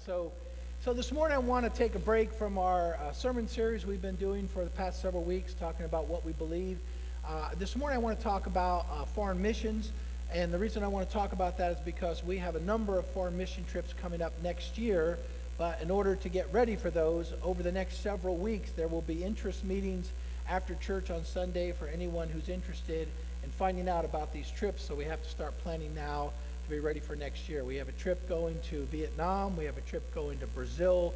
So this morning I want to take a break from our sermon series we've been doing for the past several weeks, talking about what we believe. This morning I want to talk about foreign missions, and the reason I want to talk about that is because we have a number of foreign mission trips coming up next year, but in order to get ready for those, over the next several weeks there will be interest meetings after church on Sunday for anyone who's interested in finding out about these trips, so we have to start planning now to be ready for next year. We have a trip going to Vietnam. We have a trip going to Brazil.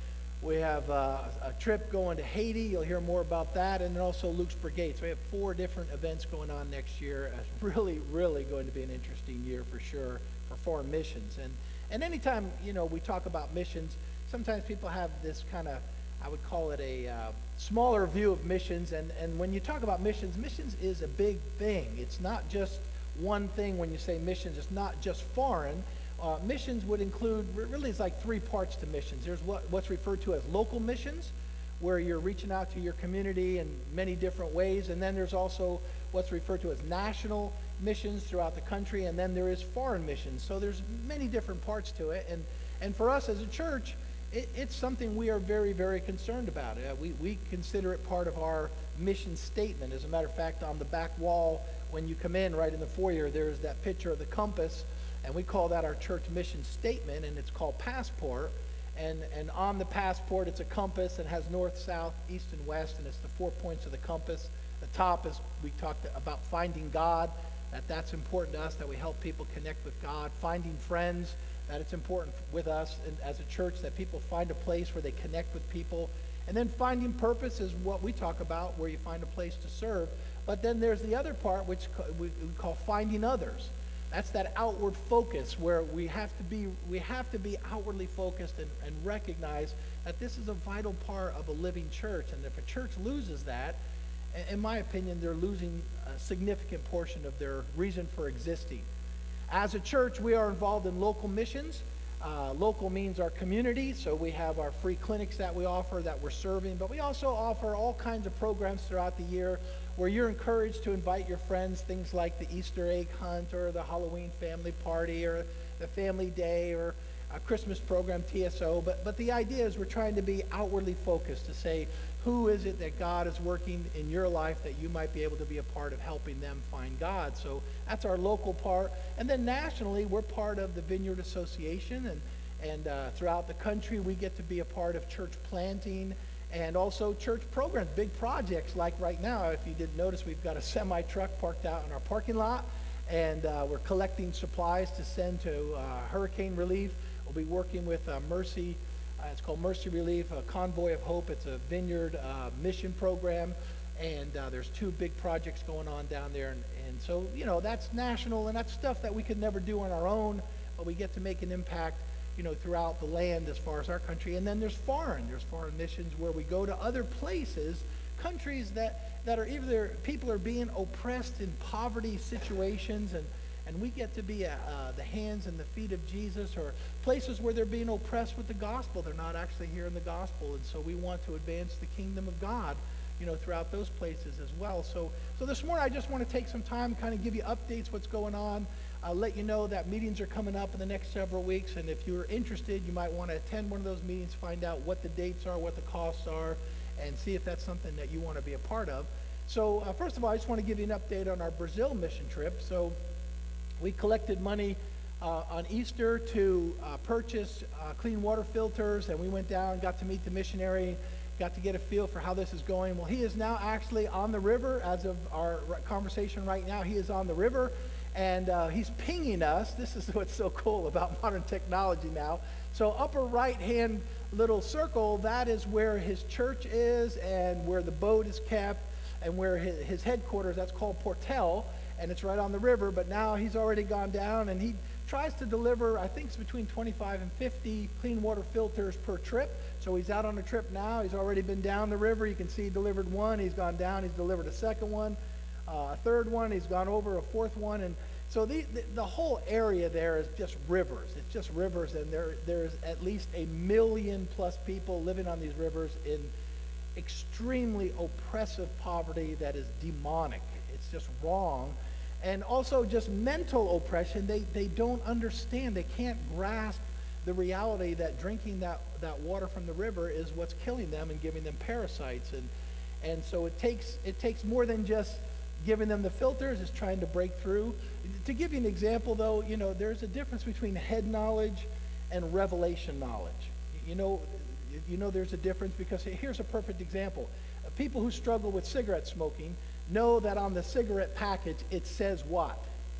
We have a trip going to Haiti. You'll hear more about that. And then also Luke's Brigade. So we have 4 different events going on next year. It's really, really going to be an interesting year for sure for foreign missions. And anytime, we talk about missions, sometimes people have this kind of, I would call it a smaller view of missions. And when you talk about missions, missions is a big thing. It's not just one thing. When you say missions, it's not just foreign. Missions would include, really it's like 3 parts to missions. There's what's referred to as local missions, where you're reaching out to your community in many different ways. And then there's also what's referred to as national missions throughout the country. And then there is foreign missions. So there's many different parts to it. And for us as a church, it's something we are very, very concerned about. We consider it part of our mission statement. As a matter of fact, on the back wall, when you come in right in the foyer, there's that picture of the compass, and we call that our church mission statement, and it's called Passport. And on the passport, it's a compass and has north, south, east, and west, and it's the 4 points of the compass. The top is, we talked about finding God, that's important to us, that we help people connect with God. Finding friends, that it's important with us and as a church that people find a place where they connect with people. And then finding purpose is what we talk about, where you find a place to serve. But then there's the other part, which we call finding others. That's that outward focus, where we have to be outwardly focused and recognize that this is a vital part of a living church. And if a church loses that, in my opinion, they're losing a significant portion of their reason for existing. As a church, we are involved in local missions. Local means our community, so we have our free clinics that we offer, that we're serving, but we also offer all kinds of programs throughout the year where you're encouraged to invite your friends, things like the Easter egg hunt or the Halloween family party or the family day or a Christmas program, TSO, but the idea is we're trying to be outwardly focused to say, who is it that God is working in your life that you might be able to be a part of helping them find God? So that's our local part. And then nationally, we're part of the Vineyard Association, and throughout the country, we get to be a part of church planting and also church programs, big projects like right now. If you didn't notice, we've got a semi-truck parked out in our parking lot, and we're collecting supplies to send to hurricane relief. We'll be working with Mercy. It's called Mercy Relief, a Convoy of Hope. It's a vineyard mission program, and there's 2 big projects going on down there. And so, that's national, and that's stuff that we could never do on our own, but we get to make an impact, throughout the land as far as our country. And then there's foreign missions where we go to other places, countries that are either people are being oppressed in poverty situations, and we get to be the hands and the feet of Jesus, or places where they're being oppressed with the gospel. They're not actually hearing the gospel, and so we want to advance the kingdom of God, throughout those places as well. So this morning I just want to take some time, kind of give you updates, what's going on. I'll let you know that meetings are coming up in the next several weeks, and if you're interested, you might want to attend one of those meetings, find out what the dates are, what the costs are, and see if that's something that you want to be a part of. So first of all, I just want to give you an update on our Brazil mission trip. So we collected money on Easter to purchase clean water filters, and we went down, got to meet the missionary, got to get a feel for how this is going. Well, he is now actually on the river. As of our conversation right now, he is on the river, and he's pinging us. This is what's so cool about modern technology now. So upper right-hand little circle, that is where his church is and where the boat is kept and where his headquarters, that's called Portel, and it's right on the river. But now he's already gone down, and he tries to deliver, I think it's between 25 and 50 clean water filters per trip. So he's out on a trip now. He's already been down the river. You can see he delivered one. He's gone down. He's delivered a second one, a third one. He's gone over a fourth one. And so the whole area there is just rivers. It's just rivers, and there's at least 1 million plus people living on these rivers in extremely oppressive poverty that is demonic. It's just wrong. And also just mental oppression. They don't understand. They can't grasp the reality that drinking that water from the river is what's killing them and giving them parasites. And so it takes more than just giving them the filters. It's trying to break through. To give you an example, though, there's a difference between head knowledge and revelation knowledge. There's a difference, because here's a perfect example. People who struggle with cigarette smoking know that on the cigarette package it says what?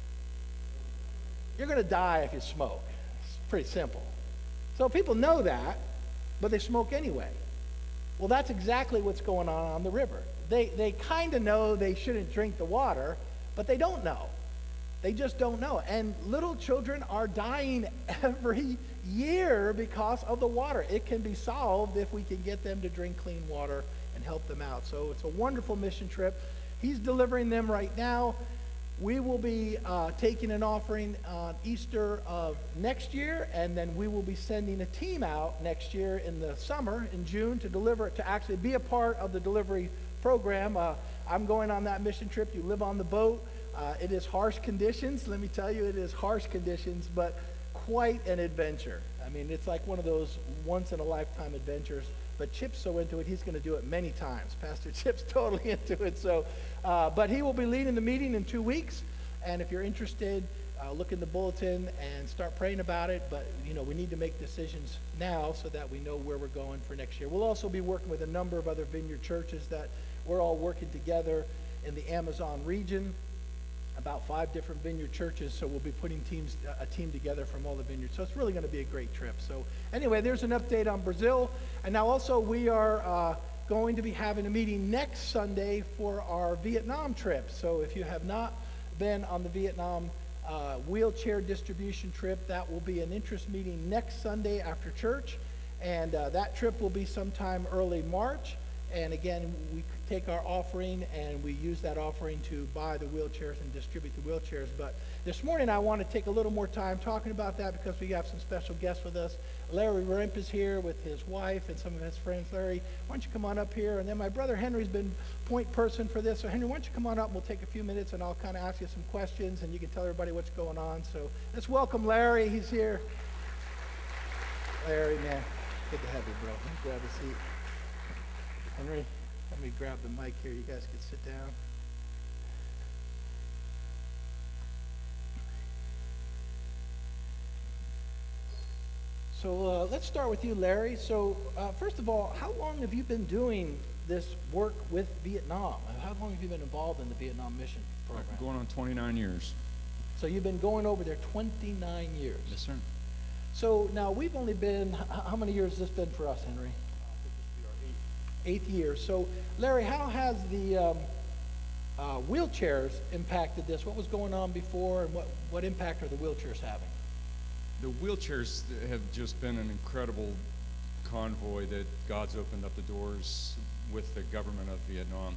You're going to die if you smoke. It's pretty simple. So people know that, but they smoke anyway. Well, that's exactly what's going on the river. They kind of know they shouldn't drink the water, but they don't know. They just don't know. And little children are dying every year because of the water. It can be solved if we can get them to drink clean water and help them out. So it's a wonderful mission trip. He's delivering them right now. We will be taking an offering on Easter of next year, and then we will be sending a team out next year in the summer, in June, to actually be a part of the delivery program. I'm going on that mission trip. You live on the boat. It is harsh conditions. Let me tell you, it is harsh conditions, but quite an adventure. I mean, it's like one of those once-in-a-lifetime adventures. But Chip's so into it, he's going to do it many times. Pastor Chip's totally into it. So, but he will be leading the meeting in 2 weeks. And if you're interested, look in the bulletin and start praying about it. But, we need to make decisions now so that we know where we're going for next year. We'll also be working with a number of other Vineyard churches that we're all working together in the Amazon region. About 5 different Vineyard churches, so we'll be putting a team together from all the vineyards. So it's really going to be a great trip. So anyway, there's an update on Brazil. And now also we are going to be having a meeting next Sunday for our Vietnam trip. So if you have not been on the Vietnam wheelchair distribution trip, that will be an interest meeting next Sunday after church. And that trip will be sometime early March. And again, we take our offering and we use that offering to buy the wheelchairs and distribute the wheelchairs. But this morning I want to take a little more time talking about that because we have some special guests with us. Larry Remp is here with his wife and some of his friends. Larry, why don't you come on up here? And then my brother Henry's been point person for this. So Henry, why don't you come on up and we'll take a few minutes and I'll kind of ask you some questions and you can tell everybody what's going on. So let's welcome Larry. He's here. Larry, man, good to have you, bro. Let me grab a seat. Henry, let me grab the mic here. You guys can sit down. So let's start with you, Larry. So first of all, how long have you been doing this work with Vietnam? How long have you been involved in the Vietnam mission program? Going on 29 years. So you've been going over there 29 years. Yes, sir. So now we've only been, how many years has this been for us, Henry? Eighth year. So, Larry, how has the wheelchairs impacted this? What was going on before, and what impact are the wheelchairs having? The wheelchairs have just been an incredible convoy that God's opened up the doors with the government of Vietnam.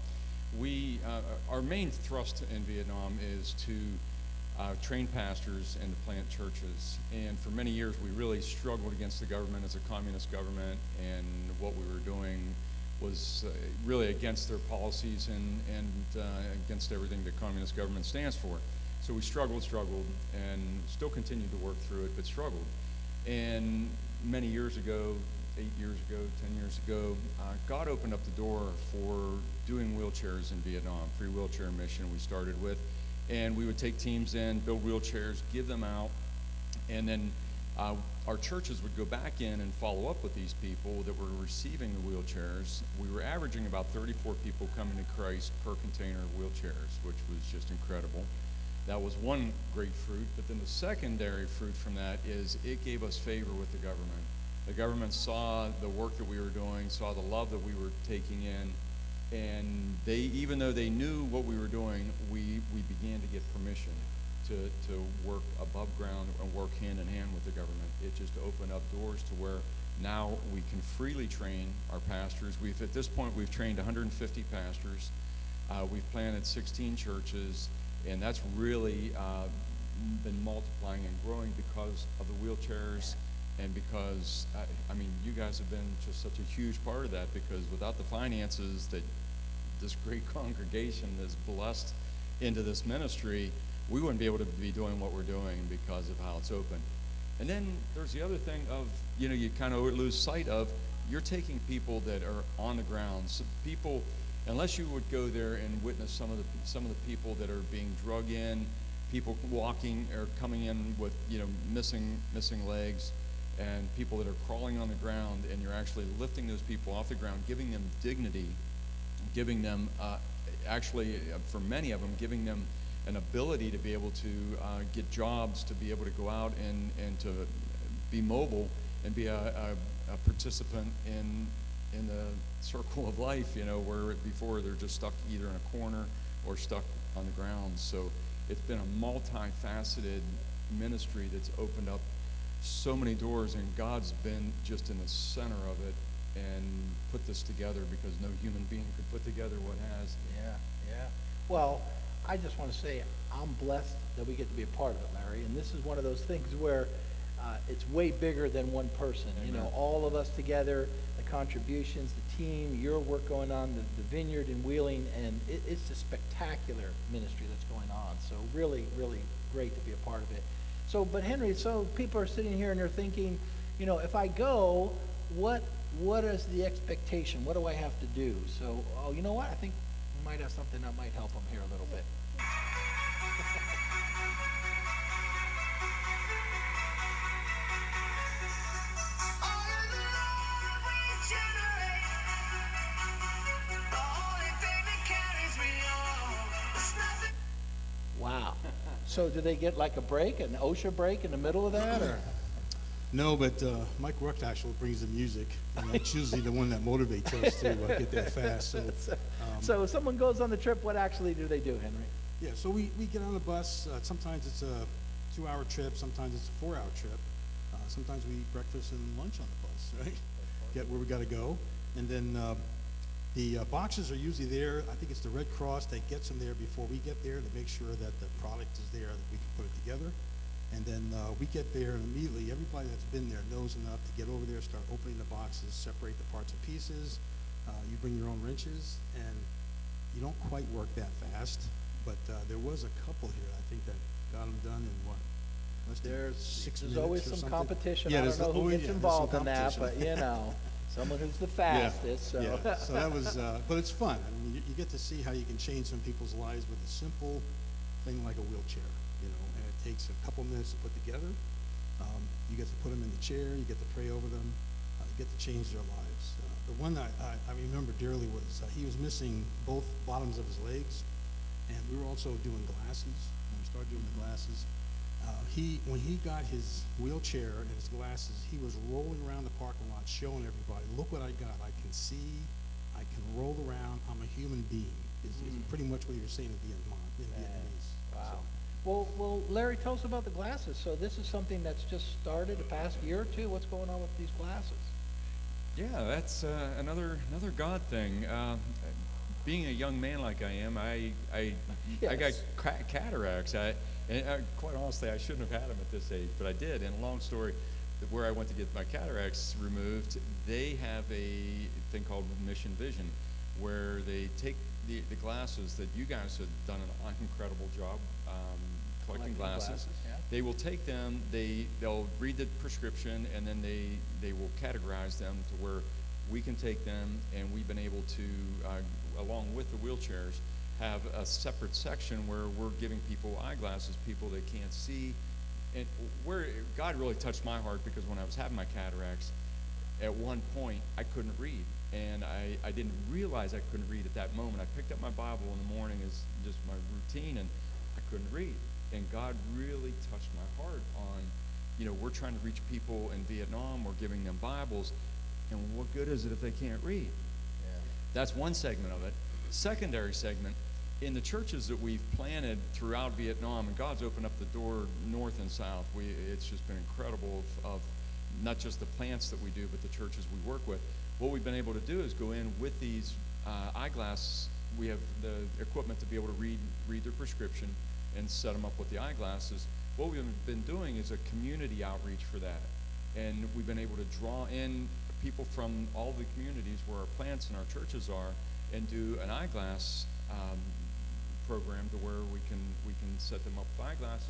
Our main thrust in Vietnam is to train pastors and to plant churches. And for many years, we really struggled against the government as a communist government, and what we were doing was really against their policies and against everything the communist government stands for. So we struggled, and still continue to work through it, but struggled. And many years ago, 8 years ago, 10 years ago, God opened up the door for doing wheelchairs in Vietnam, free wheelchair mission we started with. And we would take teams in, build wheelchairs, give them out, and then our churches would go back in and follow up with these people that were receiving the wheelchairs. We were averaging about 34 people coming to Christ per container of wheelchairs, which was just incredible. That was one great fruit, but then the secondary fruit from that is it gave us favor with the government. The government saw the work that we were doing, saw the love that we were taking in, and they, even though they knew what we were doing, we began to get permission to work above ground and work hand in hand with the government. It just opened up doors to where now we can freely train our pastors. At this point, we've trained 150 pastors. We've planted 16 churches, and that's really been multiplying and growing because of the wheelchairs, and because, I mean, you guys have been just such a huge part of that, because without the finances that this great congregation has blessed into this ministry, we wouldn't be able to be doing what we're doing because of how it's open. And then there's the other thing of, you kind of lose sight of, you're taking people that are on the ground. So people, unless you would go there and witness some of the people that are being drug in, people walking or coming in with, missing legs, and people that are crawling on the ground, and you're actually lifting those people off the ground, giving them dignity, giving them, for many of them, giving them an ability to be able to get jobs, to be able to go out and to be mobile and be a participant in the circle of life, where before they're just stuck either in a corner or stuck on the ground. So it's been a multifaceted ministry that's opened up so many doors, and God's been just in the center of it and put this together, because no human being could put together what has. Yeah. Well, I just want to say I'm blessed that we get to be a part of it, Larry. And this is one of those things where it's way bigger than one person. Amen. All of us together, the contributions, the team, your work going on, the vineyard in Wheeling, and it's a spectacular ministry that's going on. So really, really great to be a part of it. So, but Henry, so people are sitting here and they're thinking, if I go, what is the expectation? What do I have to do? So, you know what? I think we might have something that might help them here a little bit. Wow. So do they get like a break, an OSHA break in the middle of that, or? No, but Mike Ruck actually brings the music, and that's usually the one that motivates us to get that fast. So if someone goes on the trip, what actually do they do, Henry? Yeah, so we get on the bus. Sometimes it's a 2-hour trip. Sometimes it's a 4-hour trip. Sometimes we eat breakfast and lunch on the bus, right? Get where we got to go. And then the boxes are usually there. I think it's the Red Cross that gets them there before we get there to make sure that the product is there, that we can put it together. And then we get there, and immediately everybody that's been there knows enough to get over there, start opening the boxes, separate the parts and pieces. You bring your own wrenches, and you don't quite work that fast. But there was a couple here, I think, that got them done in what? There's 6 minutes always or some something? competition. Yeah, I don't know who gets involved in that, competition. but someone who's the fastest. So. Yeah, so that was, but it's fun. I mean, you get to see how you can change some people's lives with a simple thing like a wheelchair, and it takes a couple minutes to put together. You get to put them in the chair, you get to pray over them, you get to change their lives. The one that I remember dearly was he was missing both bottoms of his legs, and we were also doing glasses. When we started doing the glasses, when he got his wheelchair and his glasses, he was rolling around the parking lot showing everybody, look what I got. I can see, I can roll around, I'm a human being. Is pretty much what he was saying in Vietnamese. Wow. Well, Larry, tell us about the glasses. So this is something that's just started the past year or two. What's going on with these glasses? Yeah, that's another God thing. Being a young man like I am, I got cataracts. Quite honestly, I shouldn't have had them at this age, but I did. And a long story, where I went to get my cataracts removed, they have a thing called Mission Vision, where they take the glasses that you guys have done an incredible job collecting glasses. Yeah. They will take them, they'll read the prescription, and then they will categorize them to where we can take them, and we've been able to, along with the wheelchairs, have a separate section where we're giving people eyeglasses, people that can't see. And where God really touched my heart, because when I was having my cataracts, at one point I couldn't read, and I didn't realize I couldn't read at that moment. I picked up my Bible in the morning as just my routine, and I couldn't read. And God really touched my heart on, we're trying to reach people in Vietnam, we're giving them Bibles, and what good is it if they can't read? Yeah. That's one segment of it. Secondary segment, in the churches that we've planted throughout Vietnam, and God's opened up the door north and south. It's just been incredible of not just the plants that we do, but the churches we work with. What we've been able to do is go in with these eyeglasses. We have the equipment to be able to read their prescription and set them up with the eyeglasses. What we've been doing is a community outreach for that. And we've been able to draw in people from all the communities where our plants and our churches are, and do an eyeglass program to where we can set them up with eyeglasses,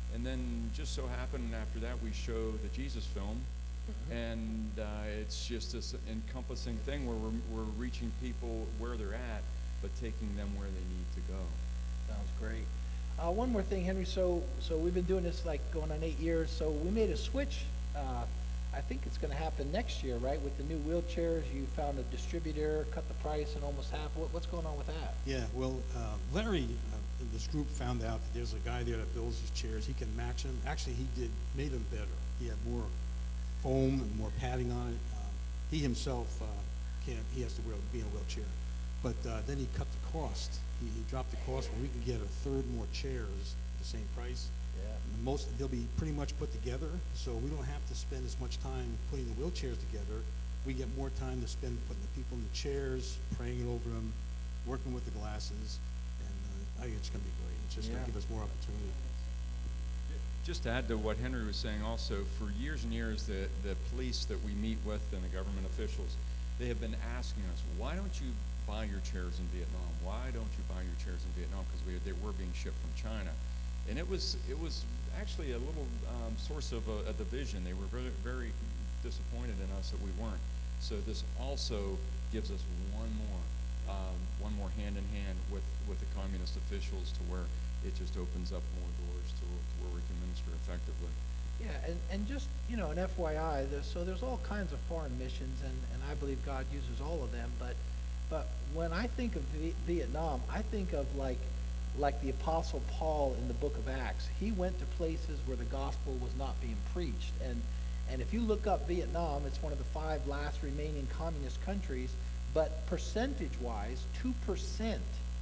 And then just so happened after that we show the Jesus film, and it's just this encompassing thing where we're reaching people where they're at, but taking them where they need to go. Sounds great. One more thing, Henry. So we've been doing this like going on 8 years. So we made a switch. I think it's going to happen next year, right? With the new wheelchairs, you found a distributor, cut the price in almost half. What's going on with that? Yeah, well, Larry, this group found out that there's a guy there that builds these chairs. He can match them. Actually, made them better. He had more foam and more padding on it. He himself he has to be in a wheelchair. But then he cut the cost. He dropped the cost where we can get a third more chairs at the same price. Yeah. They'll be pretty much put together, so we don't have to spend as much time putting the wheelchairs together. We get more time to spend putting the people in the chairs, praying over them, working with the glasses, and I think it's going to be great. It's just going to give us more opportunity. Just to add to what Henry was saying also, for years and years, the police that we meet with and the government officials, they have been asking us, why don't you buy your chairs in Vietnam? Why don't you buy your chairs in Vietnam? Because they were being shipped from China. And it was actually a little source of a division. They were very, very disappointed in us that we weren't. So this also gives us one more hand in hand with the communist officials, to where it just opens up more doors to where we can minister effectively. Yeah, and just, an FYI, there's all kinds of foreign missions, and I believe God uses all of them, but when I think of Vietnam, I think of like the Apostle Paul in the book of Acts. He went to places where the gospel was not being preached, and if you look up Vietnam, it's one of the 5 last remaining communist countries, but percentage-wise, 2%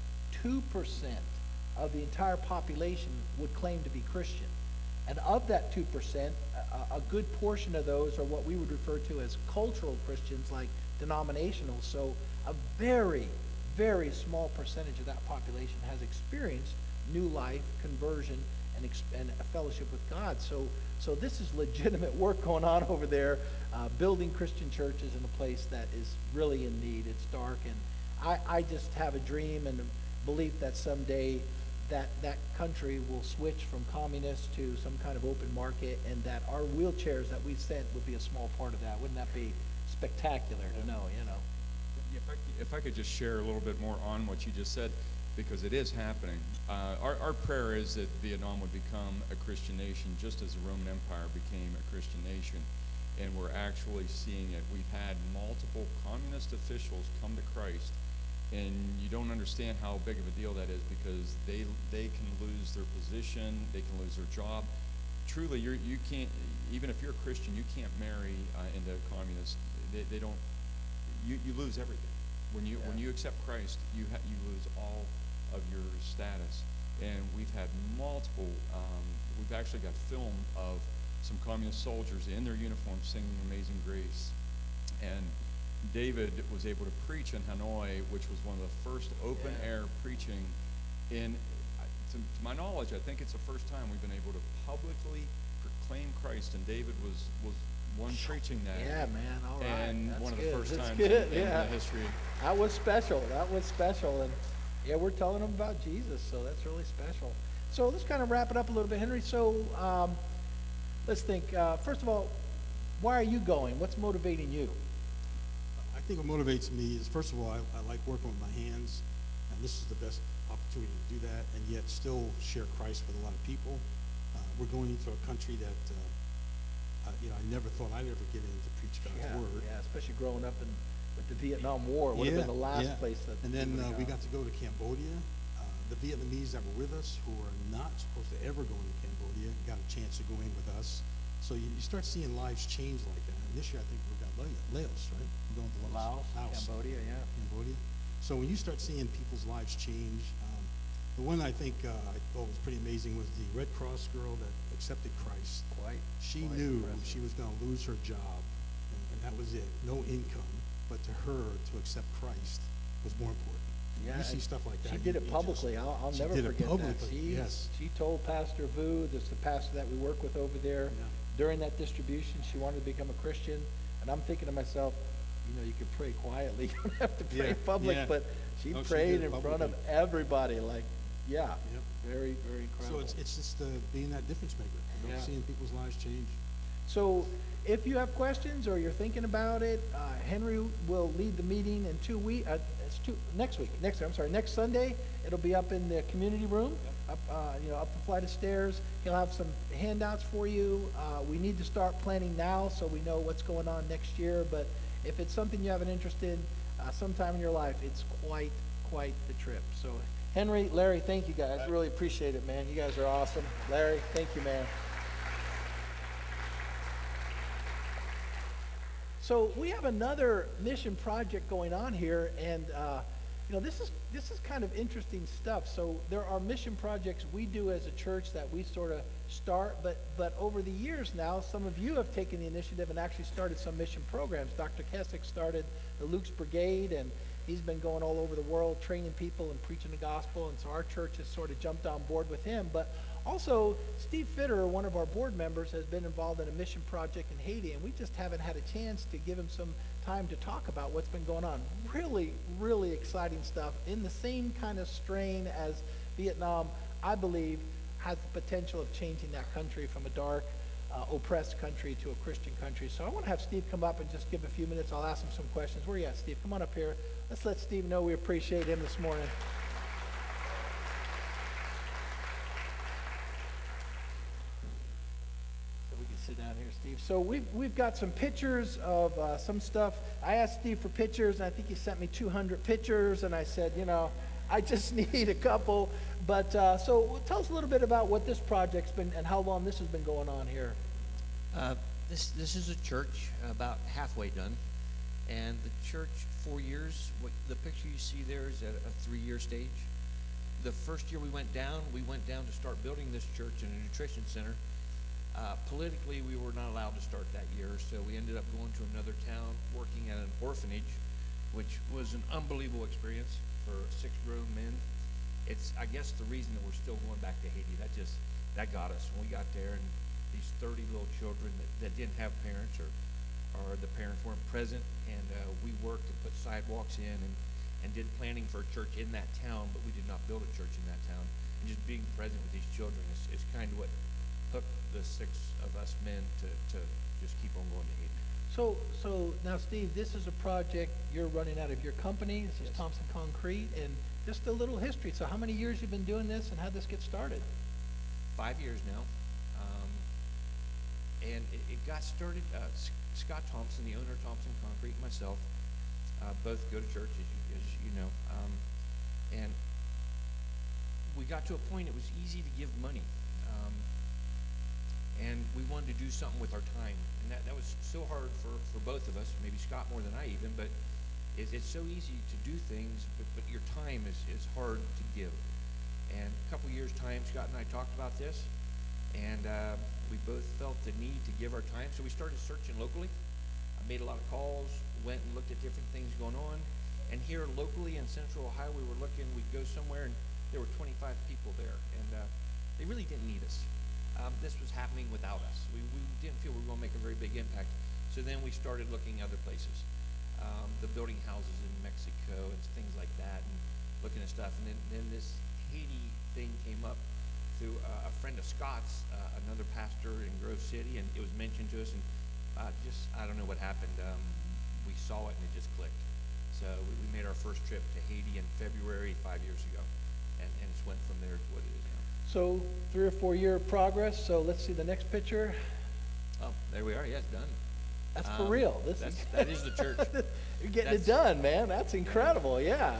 of the entire population would claim to be Christian. And of that 2%, a good portion of those are what we would refer to as cultural Christians, like denominational. So a very, very small percentage of that population has experienced new life, conversion, and a fellowship with God. So this is legitimate work going on over there, building Christian churches in a place that is really in need. It's dark, and I just have a dream and a belief that someday that country will switch from communist to some kind of open market, and that our wheelchairs that we sent would be a small part of that. Wouldn't that be spectacular to know, If I could just share a little bit more on what you just said, because it is happening. Our prayer is that Vietnam would become a Christian nation, just as the Roman Empire became a Christian nation. And we're actually seeing it. We've had multiple communist officials come to Christ, and you don't understand how big of a deal that is, because they can lose their position, they can lose their job. Truly, you can't, even if you're a Christian, you can't marry into a communist. They don't. You lose everything. When you accept Christ, you lose all of your status. And we've had multiple. We've actually got film of some communist soldiers in their uniforms singing "Amazing Grace," and David was able to preach in Hanoi, which was one of the first open-air preaching to my knowledge, I think it's the first time we've been able to publicly proclaim Christ, and David was one preaching that. Yeah, man, all right. And That's one of good. the first That's times good. in the history. That was special. And yeah, we're telling them about Jesus, so that's really special. So let's kind of wrap it up a little bit, Henry. So let's think. First of all, why are you going? What's motivating you? I think what motivates me is, first of all, I like working with my hands, and this is the best opportunity to do that, and yet still share Christ with a lot of people. We're going into a country that I never thought I'd ever get in to preach God's word. Yeah, especially growing up with the Vietnam War. It would have been the last place that. And then we got to go to Cambodia. The Vietnamese that were with us, who are not supposed to ever go into Cambodia, got a chance to go in with us. So you start seeing lives change like that. And this year, I think we've got Laos, right? We're going to Laos, Cambodia, yeah. Cambodia. So when you start seeing people's lives change, the one I think I thought was pretty amazing was the Red Cross girl that accepted Christ. She knew impressive. She was going to lose her job, and that was it. No income, but to her, to accept Christ was more important. Yeah, you see stuff like that. She did it publicly. I'll never forget that. She told Pastor Vu, this is the pastor that we work with over there, during that distribution, she wanted to become a Christian. And I'm thinking to myself, you could pray quietly. You don't have to pray in public, but she prayed in front of everybody. Very, very incredible. So it's just being that difference maker, you know, Yeah. seeing people's lives change. So if you have questions or you're thinking about it, Henry will lead the meeting in 2 weeks. Next week. Next Sunday. It'll be up in the community room, up the flight of stairs. He'll have some handouts for you. We need to start planning now so we know what's going on next year. But if it's something you have an interest in, sometime in your life, it's quite the trip. So Henry, Larry, thank you guys. Really appreciate it, man. You guys are awesome. Larry, thank you, man. So we have another mission project going on here, and this is kind of interesting stuff. So there are mission projects we do as a church that we sort of start, but over the years now, some of you have taken the initiative and actually started some mission programs. Dr. Kessick started the Luke's Brigade, and he's been going all over the world training people and preaching the gospel, and so our church has sort of jumped on board with him. But also, Steve Fitter, one of our board members, has been involved in a mission project in Haiti, and we just haven't had a chance to give him some time to talk about what's been going on. Really, really exciting stuff in the same kind of strain as Vietnam, I believe, has the potential of changing that country from a dark, oppressed country to a Christian country. So I want to have Steve come up and just give a few minutes. I'll ask him some questions. Where are you at, Steve? Come on up here. Let's let Steve know we appreciate him this morning. Sit down here, Steve. So we've got some pictures of some stuff. I asked Steve for pictures, and I think he sent me 200 pictures, and I said, I just need a couple. But so tell us a little bit about what this project's been and how long this has been going on here. This is a church about halfway done, and the church 4 years. The picture you see there is at a 3-year stage. The first year we went down to start building this church in a nutrition center. Politically, we were not allowed to start that year, so we ended up going to another town, working at an orphanage, which was an unbelievable experience for 6 grown men. It's, I guess, the reason that we're still going back to Haiti. That got us when we got there, and these 30 little children that didn't have parents or the parents weren't present, and we worked and put sidewalks in and did planning for a church in that town, but we did not build a church in that town. And just being present with these children is kind of what hooked the 6 of us men to just keep on going to Haiti. So now, Steve, this is a project you're running out of your company. This is Yes. Thompson Concrete, and just a little history. So how many years you've been doing this, and how did this get started? 5 years now. And it got started, Scott Thompson, the owner of Thompson Concrete, and myself, both go to church, as you know. And we got to a point it was easy to give money. And we wanted to do something with our time. And that was so hard for both of us, maybe Scott more than I even, but it's so easy to do things, but your time is hard to give. And a couple years' time, Scott and I talked about this, and we both felt the need to give our time, so we started searching locally. I made a lot of calls, went and looked at different things going on, and here locally in Central Ohio, we were looking, we'd go somewhere, and there were 25 people there, and they really didn't need us. This was happening without us. We didn't feel we were going to make a very big impact, so then we started looking other places, the building houses in Mexico and things like that, and looking at stuff, and then this Haiti thing came up through a friend of Scott's, another pastor in Grove City, and it was mentioned to us, and I don't know what happened. We saw it and it just clicked. So we made our first trip to Haiti in February 5 years ago, and it's went from there to what it is now. So 3 or 4 year progress. So let's see the next picture. Oh, there we are. Yeah, it's done. That's for real. That is the church. You're getting it done, man. That's incredible. Yeah.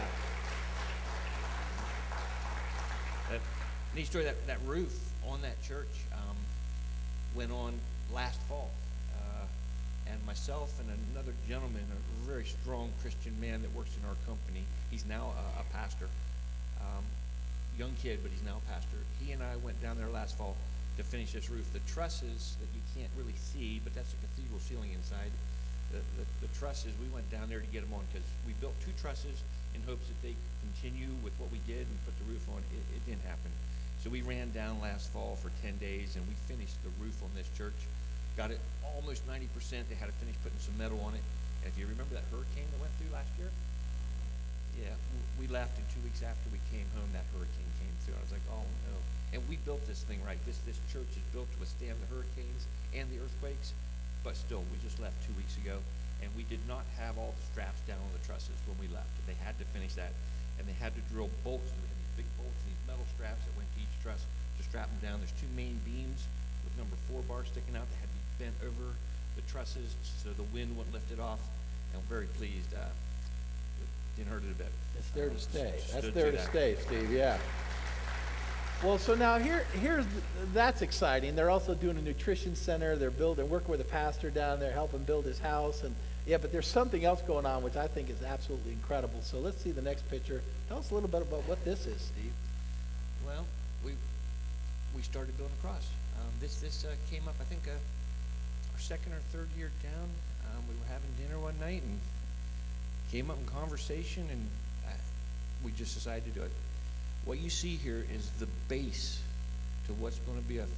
Neat story, that roof on that church went on last fall. And myself and another gentleman, a very strong Christian man that works in our company, he's now a pastor. Young kid, but he's now a pastor. He and I went down there last fall to finish this roof. The trusses that you can't really see, but that's a cathedral ceiling inside. The trusses, we went down there to get them on because we built 2 trusses in hopes that they could continue with what we did and put the roof on. It didn't happen. So we ran down last fall for 10 days and we finished the roof on this church. Got it almost 90%. They had to finish putting some metal on it. And if you remember that hurricane that went through last year, Yeah, we left, and 2 weeks after we came home, that hurricane came through. I was like, oh no. And we built this thing right. This church is built to withstand the hurricanes and the earthquakes, but still, we just left 2 weeks ago, and we did not have all the straps down on the trusses when we left. They had to finish that, and they had to drill bolts. We had these big bolts, these metal straps that went to each truss to strap them down. There's two main beams with number 4 bars sticking out that had to be bent over the trusses so the wind wouldn't lift it off. And I'm very pleased. It didn't hurt it a bit. It's there to stay. That's Stood there through to that. stay, Steve, yeah. Well, so now that's exciting. They're also doing a nutrition center. They're working with a pastor down there, helping build his house. And yeah, but there's something else going on, which I think is absolutely incredible. So let's see the next picture. Tell us a little bit about what this is, Steve. Well, we started building a cross. This came up, I think, our second or third year down. We were having dinner one night and came up in conversation, and we just decided to do it. What you see here is the base to what's going to be a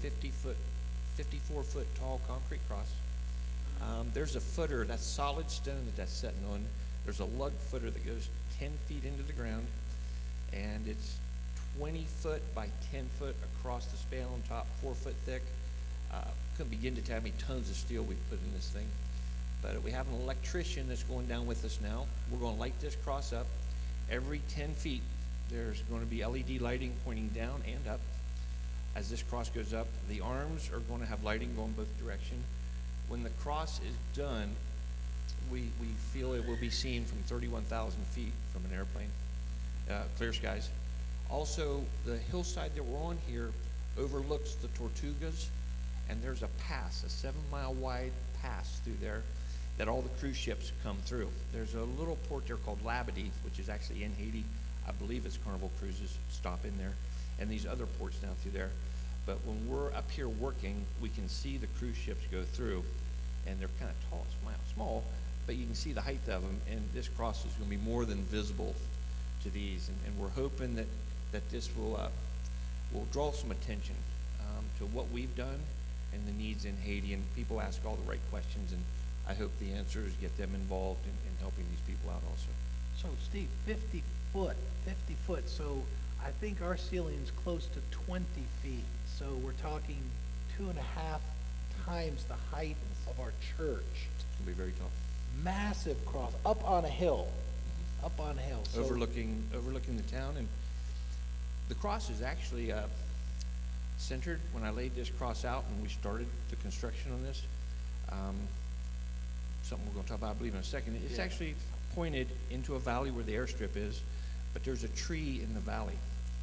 54-foot tall concrete cross. There's a footer, that's solid stone that's setting on. There's a lug footer that goes 10 feet into the ground, and it's 20 foot by 10 foot across the span on top, 4 foot thick. Couldn't begin to tell how many tons of steel we put in this thing. But we have an electrician that's going down with us now. We're going to light this cross up. Every 10 feet, there's going to be LED lighting pointing down and up. As this cross goes up, the arms are going to have lighting going both directions. When the cross is done, we feel it will be seen from 31,000 feet from an airplane, clear skies. Also, the hillside that we're on here overlooks the Tortugas, and there's a pass, a 7-mile wide pass through there that all the cruise ships come through. There's a little port there called Labadee, which is actually in Haiti. I believe it's Carnival Cruises stop in there, and these other ports down through there. But when we're up here working, we can see the cruise ships go through, and they're kind of tall, small, but you can see the height of them, and this cross is going to be more than visible to these, and we're hoping that this will draw some attention to what we've done and the needs in Haiti, and people ask all the right questions, and I hope the answers get them involved in helping these people out also. So, Steve, 50 foot. So I think our ceiling's close to 20 feet. So we're talking 2.5 times the height of our church. It'll be very tall. Massive cross, up on a hill. So, Overlooking the town, and the cross is actually centered. When I laid this cross out and we started the construction on this, something we're going to talk about, I believe, in a second. It's actually pointed into a valley where the airstrip is, but there's a tree in the valley.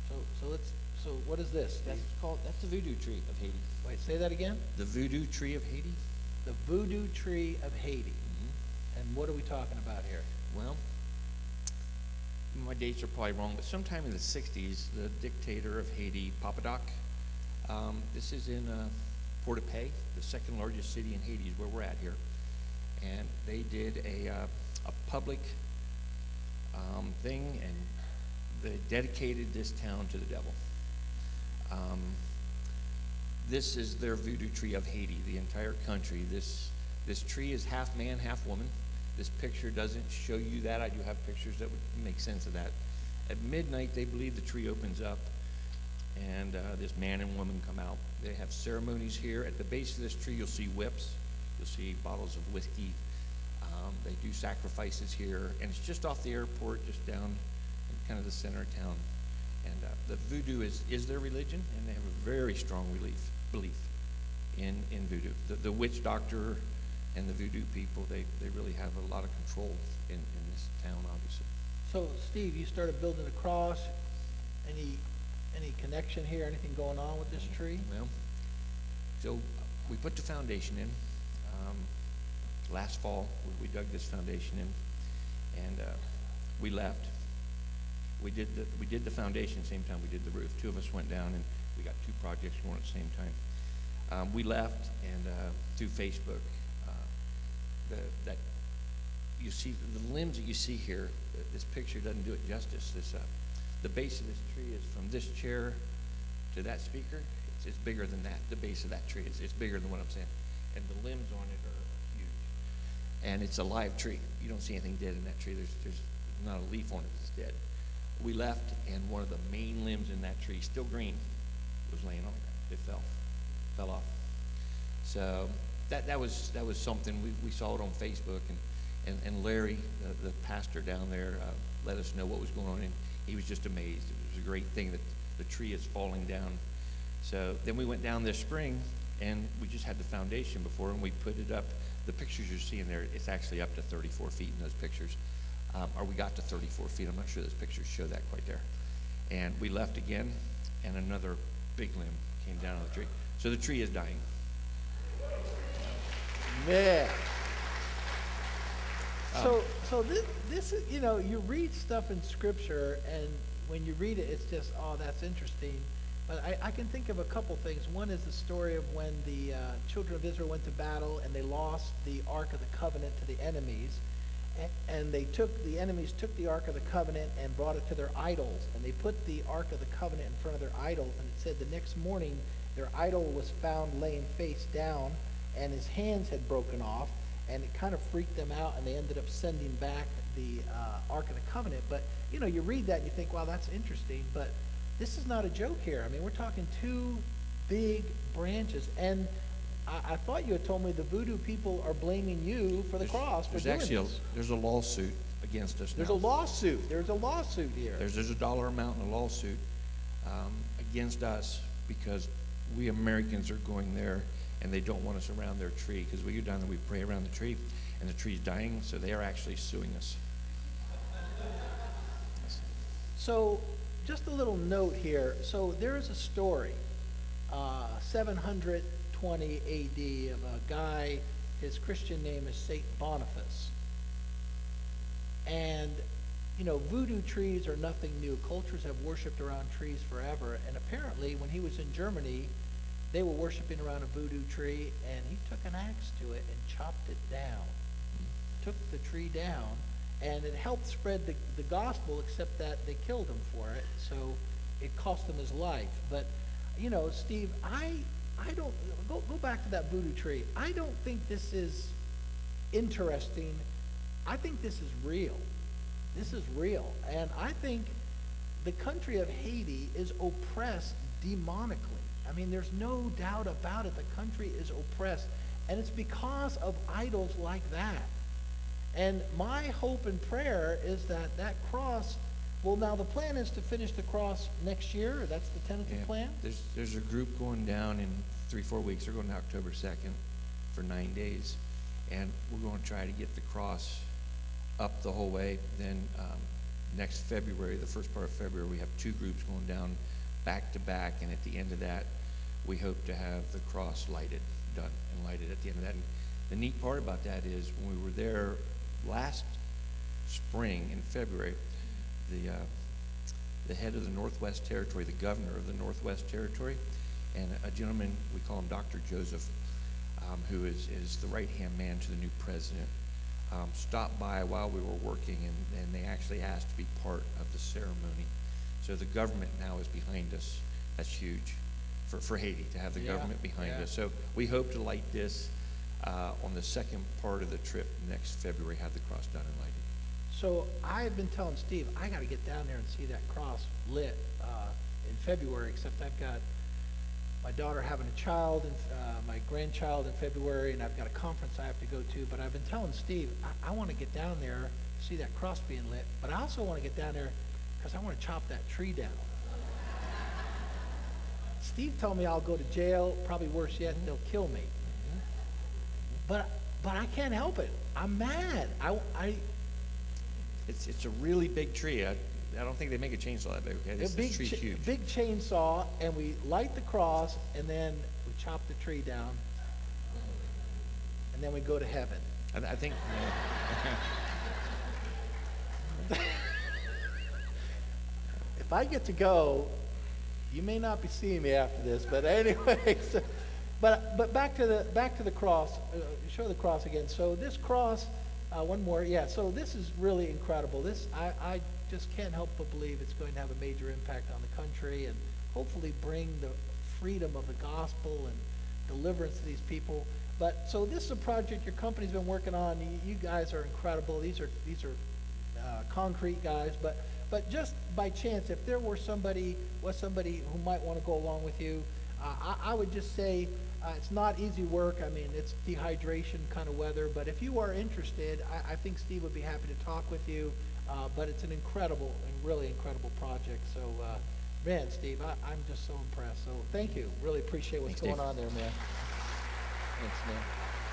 So what is this? That's the voodoo tree of Haiti. Wait, say that again? The voodoo tree of Haiti. The voodoo tree of Haiti. And what are we talking about here? Well, my dates are probably wrong, but sometime in the 60s, the dictator of Haiti, Papa Doc, this is in Port-au-Paix, the second largest city in Haiti is where we're at here. And they did a public thing, and they dedicated this town to the devil. This is their voodoo tree of Haiti, the entire country. This tree is half man, half woman. This picture doesn't show you that. I do have pictures that would make sense of that. At midnight, they believe the tree opens up, and this man and woman come out. They have ceremonies here. At the base of this tree, you'll see whips. You'll see bottles of whiskey. They do sacrifices here, and it's just off the airport, just down in kind of the center of town. And the voodoo is their religion, and they have a very strong belief in voodoo. The witch doctor and the voodoo people, they really have a lot of control in this town, obviously. So, Steve, you started building a cross. Any connection here? Anything going on with this tree? Well, so we put the foundation in. Last fall, we dug this foundation in, and we left. We did the foundation same time we did the roof. Two of us went down, and we got two projects going at the same time. We left, and through Facebook, that you see the limbs that you see here. This picture doesn't do it justice. The base of this tree is from this chair to that speaker. It's bigger than that. The base of that tree it's bigger than what I'm saying, and the limbs on it are huge. And it's a live tree. You don't see anything dead in that tree. There's not a leaf on it that's dead. We left, and one of the main limbs in that tree, still green, was laying on the ground. It fell off. So that was something we saw it on Facebook, and Larry, the pastor down there, let us know what was going on, and he was just amazed. It was a great thing that the tree is falling down. So then we went down this spring, and we just had the foundation before, and we put it up. The pictures you're seeing there, it's actually up to 34 feet in those pictures. Or we got to 34 feet. I'm not sure those pictures show that quite there. And we left again, and another big limb came down on the tree. So the tree is dying. Man. So this is, you read stuff in Scripture, and when you read it, it's just, oh, that's interesting. But I can think of a couple things. One is the story of when the children of Israel went to battle, and they lost the Ark of the Covenant to the enemies. And the enemies took the Ark of the Covenant and brought it to their idols. And they put the Ark of the Covenant in front of their idols. And it said the next morning, their idol was found laying face down, and his hands had broken off. And it kind of freaked them out, and they ended up sending back the Ark of the Covenant. But, you read that and you think, wow, that's interesting. But this is not a joke here. I mean, we're talking two big branches. And I thought you had told me the voodoo people are blaming you for the cross for doing this. There's a lawsuit against us now. There's a lawsuit. There's a lawsuit here. There's a dollar amount in a lawsuit against us because we Americans are going there and they don't want us around their tree, because we go down there, we pray around the tree, and the tree's dying, so they are actually suing us. So, just a little note here. So, there is a story, 720 AD, of a guy, his Christian name is Saint Boniface. And, voodoo trees are nothing new. Cultures have worshipped around trees forever, and apparently, when he was in Germany, they were worshiping around a voodoo tree, and he took an axe to it and chopped it down. Took the tree down, and it helped spread the gospel, except that they killed him for it, so it cost him his life. But, Steve, I don't, go back to that voodoo tree. I don't think this is interesting. I think this is real. This is real. And I think the country of Haiti is oppressed demonically. I mean, there's no doubt about it. The country is oppressed. And it's because of idols like that. And my hope and prayer is that that cross, well, now the plan is to finish the cross next year. That's the tentative plan? There's a group going down in 3-4 weeks. They're going to October 2nd for 9 days. And we're going to try to get the cross up the whole way. Then next February, the first part of February, we have 2 groups going down back to back, and at the end of that, we hope to have the cross lighted at the end of that. And the neat part about that is when we were there last spring in February, the head of the Northwest Territory, the governor of the Northwest Territory, and a gentleman, we call him Dr. Joseph, who is the right-hand man to the new president, stopped by while we were working, and they actually asked to be part of the ceremony. So the government now is behind us. That's huge for Haiti to have the government behind us. So we hope to light this on the second part of the trip next February, have the cross done and lighted. So I've been telling Steve, I got to get down there and see that cross lit in February, except I've got my daughter having a child and my grandchild in February, and I've got a conference I have to go to. But I've been telling Steve, I want to get down there, see that cross being lit, but I also want to get down there because I want to chop that tree down. Steve told me I'll go to jail, probably worse yet, they'll kill me. But I can't help it. I'm mad. It's a really big tree. I don't think they make a chainsaw that big. Okay, this tree's huge. Big chainsaw, and we light the cross, and then we chop the tree down, and then we go to heaven. I think. If I get to go, you may not be seeing me after this, but anyway. But back to the cross. Show the cross again. So this cross, one more. Yeah. So this is really incredible. This I just can't help but believe it's going to have a major impact on the country and hopefully bring the freedom of the gospel and deliverance to these people. But so this is a project your company's been working on. You guys are incredible. These are concrete guys, but just by chance, if there was somebody who might want to go along with you, I would just say it's not easy work. I mean, it's dehydration kind of weather, but if you are interested, I think Steve would be happy to talk with you. But it's an incredible and really incredible project. So, man, Steve, I'm just so impressed. So thank you. Really appreciate what's going on there, man. Thanks, man.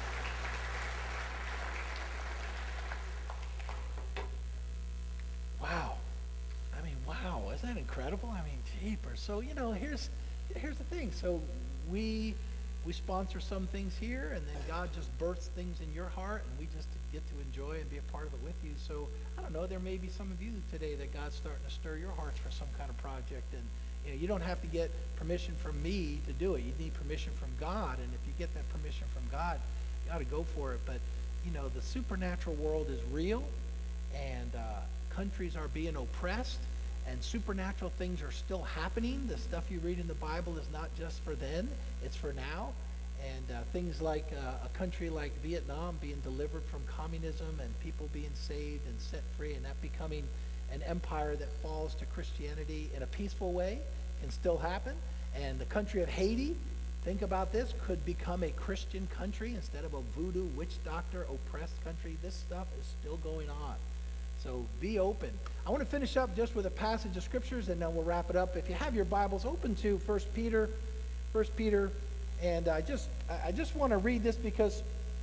Wow. I mean, wow. Isn't that incredible? I mean, jeepers. So, here's the thing. So we sponsor some things here, and then God just births things in your heart, and we just get to enjoy and be a part of it with you. So I don't know, there may be some of you today that God's starting to stir your hearts for some kind of project, and you don't have to get permission from me to do it. You need permission from God, and if you get that permission from God, you ought to go for it. But the supernatural world is real, and countries are being oppressed, and supernatural things are still happening. The stuff you read in the Bible is not just for then, it's for now. And things like a country like Vietnam being delivered from communism and people being saved and set free, and that becoming an empire that falls to Christianity in a peaceful way can still happen. And the country of Haiti, think about this, could become a Christian country instead of a voodoo witch doctor oppressed country. This stuff is still going on. So be open. I want to finish up just with a passage of scriptures, and then we'll wrap it up. If you have your Bibles, open to 1 Peter. And I just want to read this because,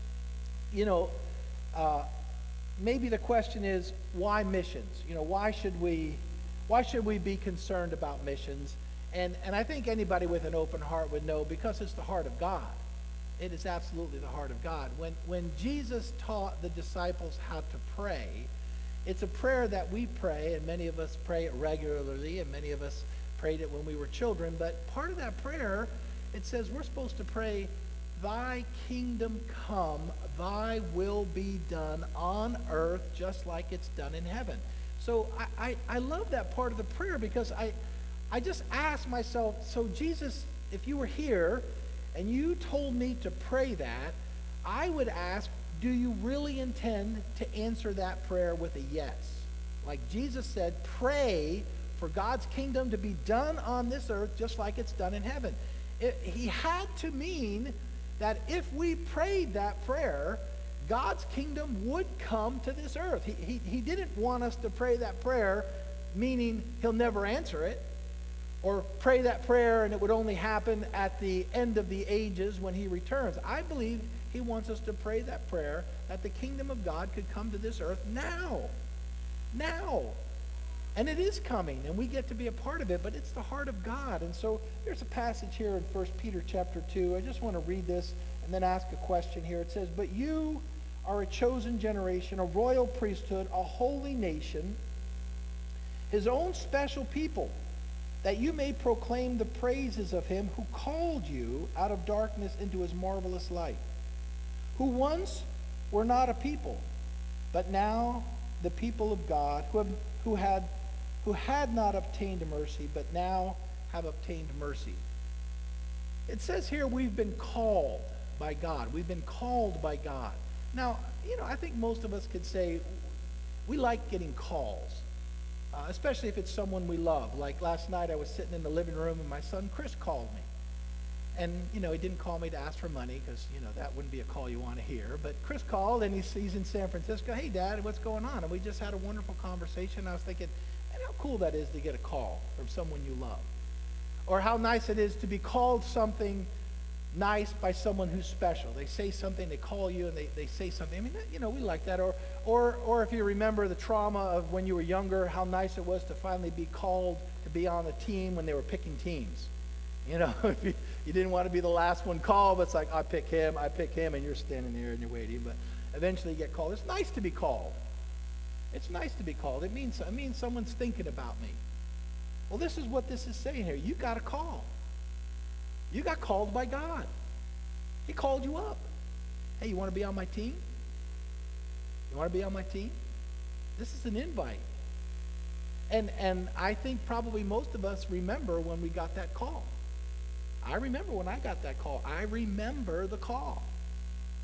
maybe the question is, why missions? Why should we be concerned about missions? And I think anybody with an open heart would know, because it's the heart of God. It is absolutely the heart of God. When Jesus taught the disciples how to pray, it's a prayer that we pray, and many of us pray it regularly, and many of us prayed it when we were children. But part of that prayer, it says we're supposed to pray, thy kingdom come, thy will be done on earth just like it's done in heaven. So I love that part of the prayer, because I just asked myself, so Jesus, if you were here and you told me to pray that, I would ask, do you really intend to answer that prayer with a yes? Like Jesus said, pray for God's kingdom to be done on this earth just like it's done in heaven. He had to mean that if we prayed that prayer, God's kingdom would come to this earth. He didn't want us to pray that prayer, meaning he'll never answer it, or pray that prayer and it would only happen at the end of the ages when he returns. I believe he wants us to pray that prayer that the kingdom of God could come to this earth now. Now. And it is coming, and we get to be a part of it, but it's the heart of God. And so there's a passage here in 1 Peter chapter 2. I just want to read this and then ask a question here. It says, but you are a chosen generation, a royal priesthood, a holy nation, his own special people, that you may proclaim the praises of him who called you out of darkness into his marvelous light, who once were not a people, but now the people of God, who had not obtained mercy, but now have obtained mercy. It says here we've been called by God. We've been called by God. Now, I think most of us could say we like getting calls, especially if it's someone we love. Like last night I was sitting in the living room and my son Chris called me. And, he didn't call me to ask for money because, that wouldn't be a call you want to hear. But Chris called, and he's in San Francisco. Hey, Dad, what's going on? And we just had a wonderful conversation. I was thinking, man, how cool that is to get a call from someone you love. Or how nice it is to be called something nice by someone who's special. They say something, they call you, and they say something. I mean, we like that. Or if you remember the trauma of when you were younger, how nice it was to finally be called to be on a team when they were picking teams. If you didn't want to be the last one called, but it's like, I pick him, and you're standing there and you're waiting. But eventually you get called. It's nice to be called. It's nice to be called. It means someone's thinking about me. Well, this is what this is saying here. You got a call. You got called by God. He called you up. Hey, you want to be on my team? You want to be on my team? This is an invite. And I think probably most of us remember when we got that call. I remember when I got that call. I remember the call.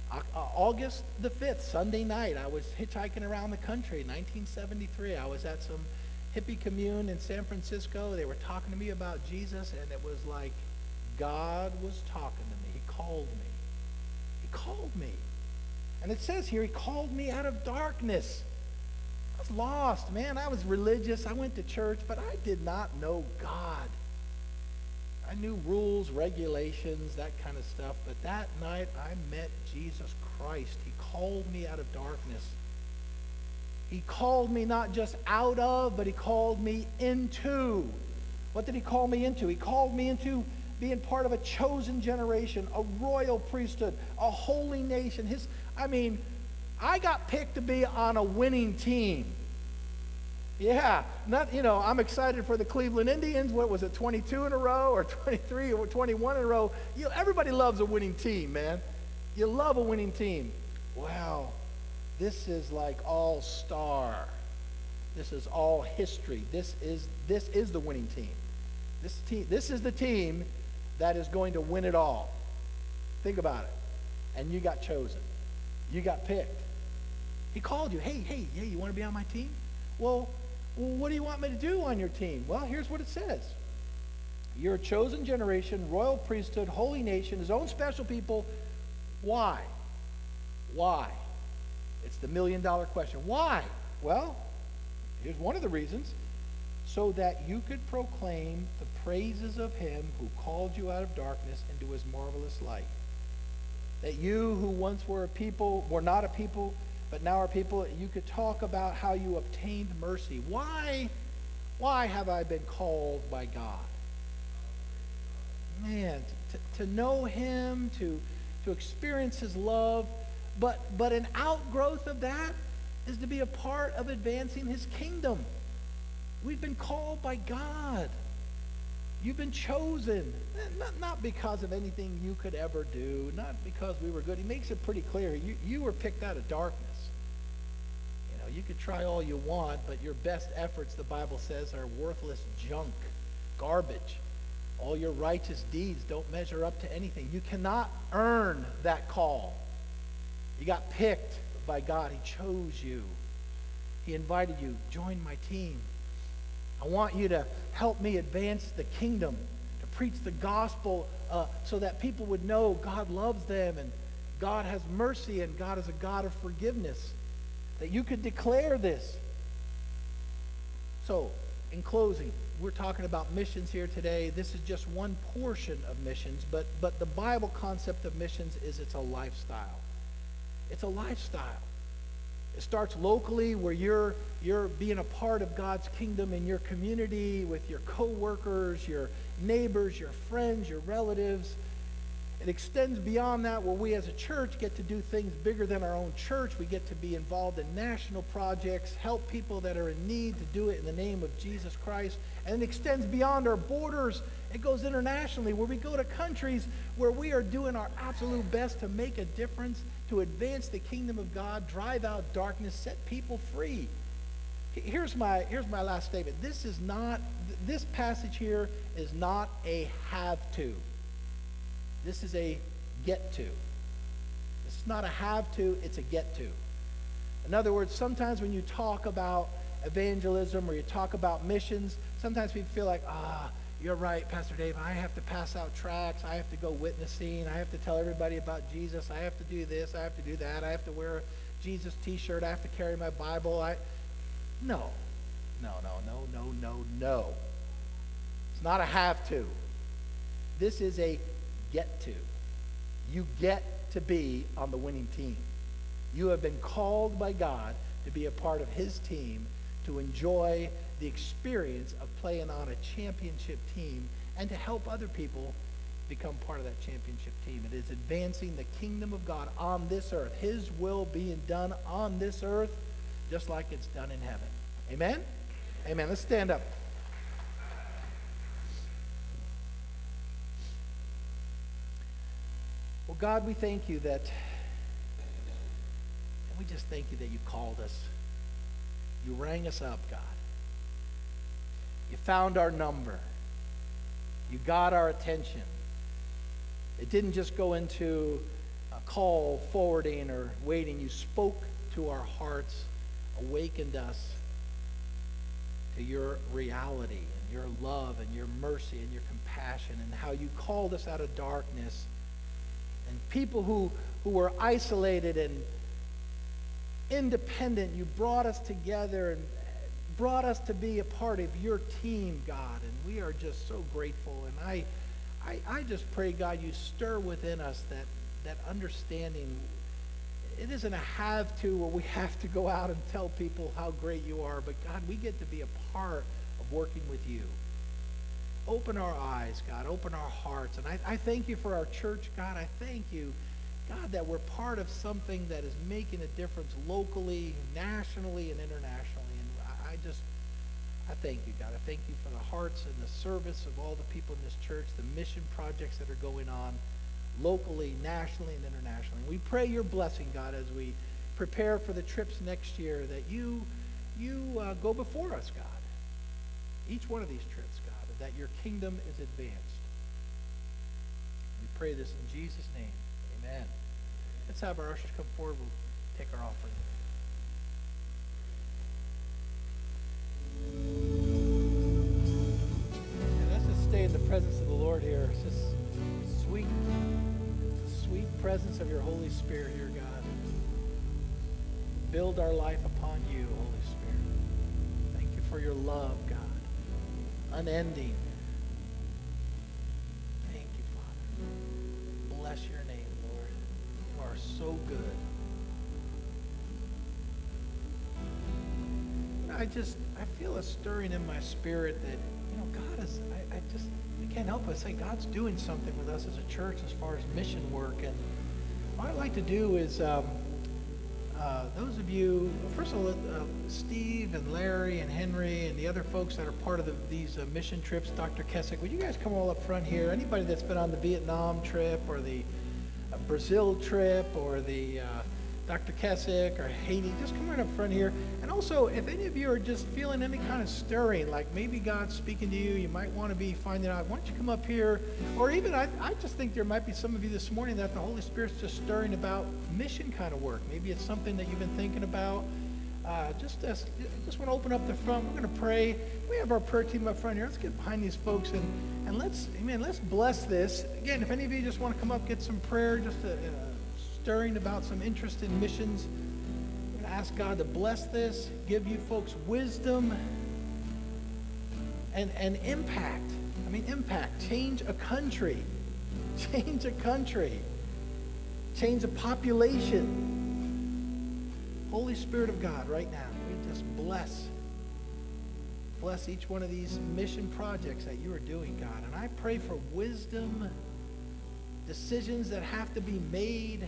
August the 5th, Sunday night, I was hitchhiking around the country, 1973. I was at some hippie commune in San Francisco. They were talking to me about Jesus, and it was like God was talking to me. He called me. He called me. And it says here, he called me out of darkness. I was lost, man. I was religious. I went to church, but I did not know God. I knew rules, regulations, that kind of stuff. But that night, I met Jesus Christ. He called me out of darkness. He called me not just out of, but he called me into. What did he call me into? He called me into being part of a chosen generation, a royal priesthood, a holy nation. I got picked to be on a winning team. Yeah, I'm excited for the Cleveland Indians. What was it, 22 in a row or 23 or 21 in a row? Everybody loves a winning team, man. You love a winning team. Wow, this is like all star. This is all history. This is the winning team. This is the team that is going to win it all. Think about it. And you got chosen. You got picked. He called you. Hey, you want to be on my team? Well, what do you want me to do on your team? Well, here's what it says. You're a chosen generation, royal priesthood, holy nation, his own special people. Why? Why? It's the million-dollar question. Why? Well, here's one of the reasons. So that you could proclaim the praises of him who called you out of darkness into his marvelous light. That you who once were not a people, but now are people, you could talk about how you obtained mercy. Why have I been called by God? Man, to know him, to experience his love, but an outgrowth of that is to be a part of advancing his kingdom. We've been called by God. You've been chosen, not because of anything you could ever do, not because we were good. He makes it pretty clear. You were picked out of darkness. You could try all you want, but your best efforts, the Bible says, are worthless junk, garbage. All your righteous deeds don't measure up to anything. You cannot earn that call. You got picked by God. He chose you. He invited you, join my team. I want you to help me advance the kingdom, to preach the gospel so that people would know God loves them and God has mercy and God is a God of forgiveness. That you could declare this. So, in closing, we're talking about missions here today. This is just one portion of missions, but the Bible concept of missions is it's a lifestyle. It's a lifestyle. It starts locally where you're being a part of God's kingdom in your community with your co-workers, your neighbors, your friends, your relatives. It extends beyond that where we as a church get to do things bigger than our own church. We get to be involved in national projects, help people that are in need to do it in the name of Jesus Christ. And it extends beyond our borders. It goes internationally where we go to countries where we are doing our absolute best to make a difference, to advance the kingdom of God, drive out darkness, set people free. Here's my last statement. This passage here is not a have to. This is a get to. This is not a have to, it's a get to. In other words, sometimes when you talk about evangelism or you talk about missions, sometimes people feel like, you're right, Pastor Dave, I have to pass out tracts, I have to go witnessing, I have to tell everybody about Jesus, I have to do this, I have to do that, I have to wear a Jesus t-shirt, I have to carry my Bible. No. It's not a have to. This is a get to. You get to be on the winning team. You have been called by God to be a part of his team, to enjoy the experience of playing on a championship team and to help other people become part of that championship team. It is advancing the kingdom of God on this earth. His will being done on this earth just like it's done in heaven. Amen? Amen. Let's stand up. Well, God, we thank you that, and we just thank you that you called us. You rang us up, God. You found our number. You got our attention. It didn't just go into call, forwarding, or waiting. You spoke to our hearts, awakened us to your reality and your love and your mercy and your compassion, and how you called us out of darkness. And people who were isolated and independent, you brought us together and brought us to be a part of your team, God. And we are just so grateful. And I just pray, God, you stir within us that understanding. It isn't a have to where we have to go out and tell people how great you are, but God, we get to be a part of working with you. Open our eyes, God. Open our hearts. And I thank you for our church, God. I thank you, God, that we're part of something that is making a difference locally, nationally, and internationally. And I thank you, God. I thank you for the hearts and the service of all the people in this church, the mission projects that are going on locally, nationally, and internationally. We pray your blessing, God, as we prepare for the trips next year, that you go before us, God. Each one of these trips, God, that your kingdom is advanced. We pray this in Jesus' name. Amen. Let's have our ushers come forward. We'll take our offering. And let's just stay in the presence of the Lord here. It's just sweet presence of your Holy Spirit here, God. Build our life upon you, Holy Spirit. Thank you for your love, God. Unending. Thank you, Father. Bless your name, Lord. You are so good. I feel a stirring in my spirit that, God is, I can't help but say God's doing something with us as a church as far as mission work. And what I'd like to do is, those of you, first of all, Steve and Larry and Henry and the other folks that are part of these mission trips, Dr. Kessick, would you guys come all up front here? Anybody that's been on the Vietnam trip or the Brazil trip or the Dr. Kessick or Haiti, just come right up front here. And also, if any of you are just feeling any kind of stirring, like maybe God's speaking to you, you might want to be finding out, why don't you come up here? Or even, I just think there might be some of you this morning that the Holy Spirit's just stirring about mission kind of work. Maybe it's something that you've been thinking about. Just want to open up the front. We're going to pray. We have our prayer team up front here. Let's get behind these folks and let's bless this. Again, if any of you just want to come up, get some prayer, just stirring about some interest in missions. I'm going to ask God to bless this, give you folks wisdom and impact. Impact. Change a country. Change a country. Change a population. Holy Spirit of God, right now, we just bless each one of these mission projects that you are doing, God. And I pray for wisdom, decisions that have to be made.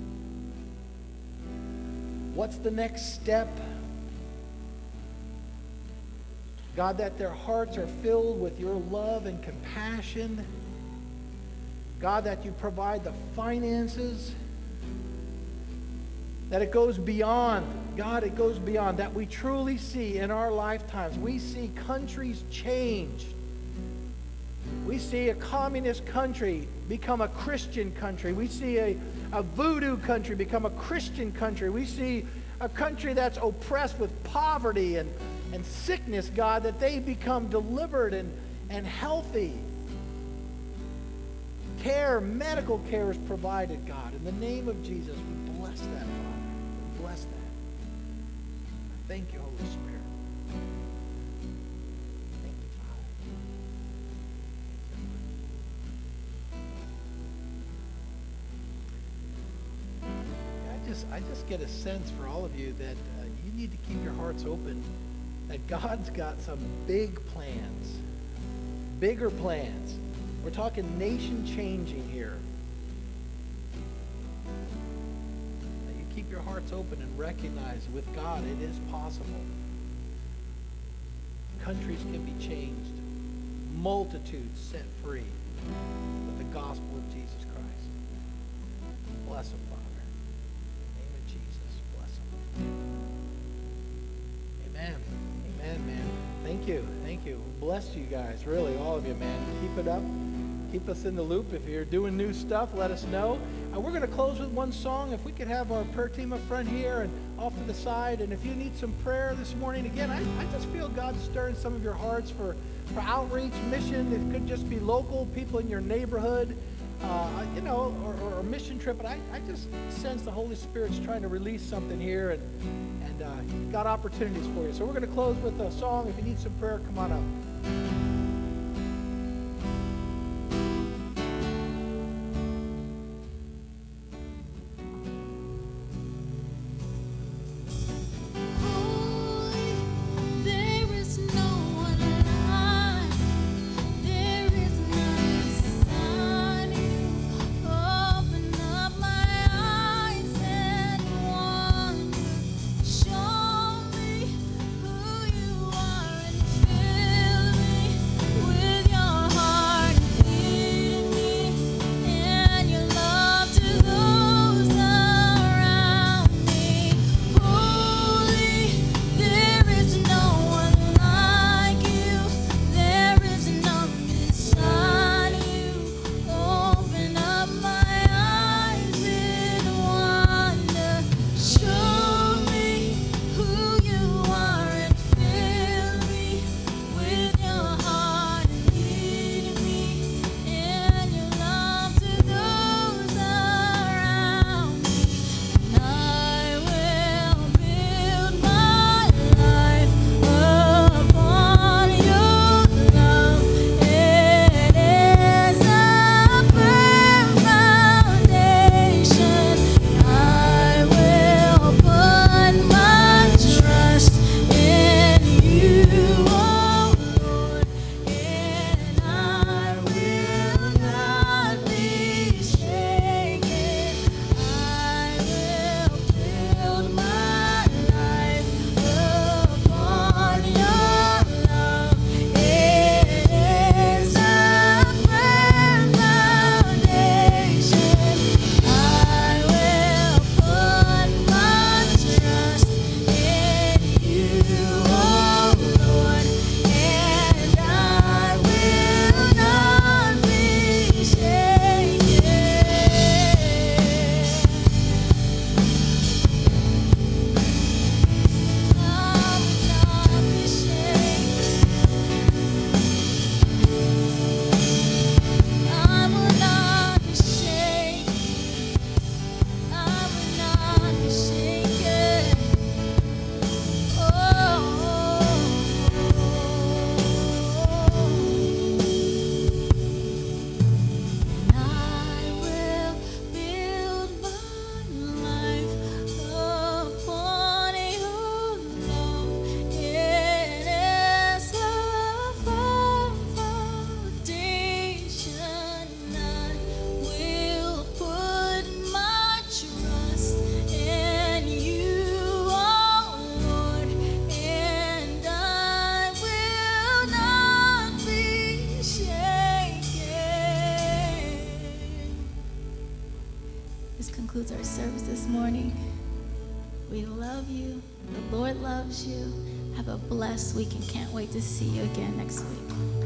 What's the next step? God, that their hearts are filled with your love and compassion. God, that you provide the finances. That it goes beyond. God, it goes beyond. That we truly see in our lifetimes. We see countries changed. We see a communist country become a Christian country. We see a voodoo country become a Christian country. We see a country that's oppressed with poverty and sickness, God, that they become delivered and healthy. Medical care is provided, God. In the name of Jesus, we bless that, Father. We bless that. Thank you, Holy Spirit. Thank you, Father. I just get a sense for all of you that you need to keep your hearts open, that God's got some big plans, bigger plans. We're talking nation-changing here. That you keep your hearts open and recognize with God it is possible. Countries can be changed. Multitudes set free with the gospel of Jesus Christ. Bless them, Father. In the name of Jesus, bless them. Amen. Amen, man. Thank you. Thank you. Bless you guys, really, all of you, man. Keep it up. keep us in the loop. If you're doing new stuff, let us know. We're going to close with one song. If we could have our prayer team up front here and off to the side. And if you need some prayer this morning, again, I just feel God stirring some of your hearts for outreach, mission. It could just be local, people in your neighborhood, or a mission trip. But I just sense the Holy Spirit's trying to release something here and got opportunities for you. So we're going to close with a song. If you need some prayer, come on up. concludes our service this morning. We love you. The Lord loves you. Have a blessed week and can't wait to see you again next week.